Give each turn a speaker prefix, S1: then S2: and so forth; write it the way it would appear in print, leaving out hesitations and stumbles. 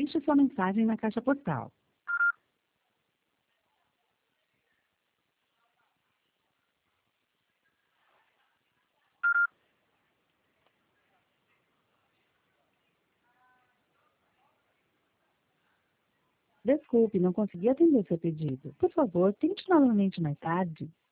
S1: Deixe sua mensagem na caixa postal. Desculpe, não consegui atender seu pedido. Por favor, tente novamente mais tarde.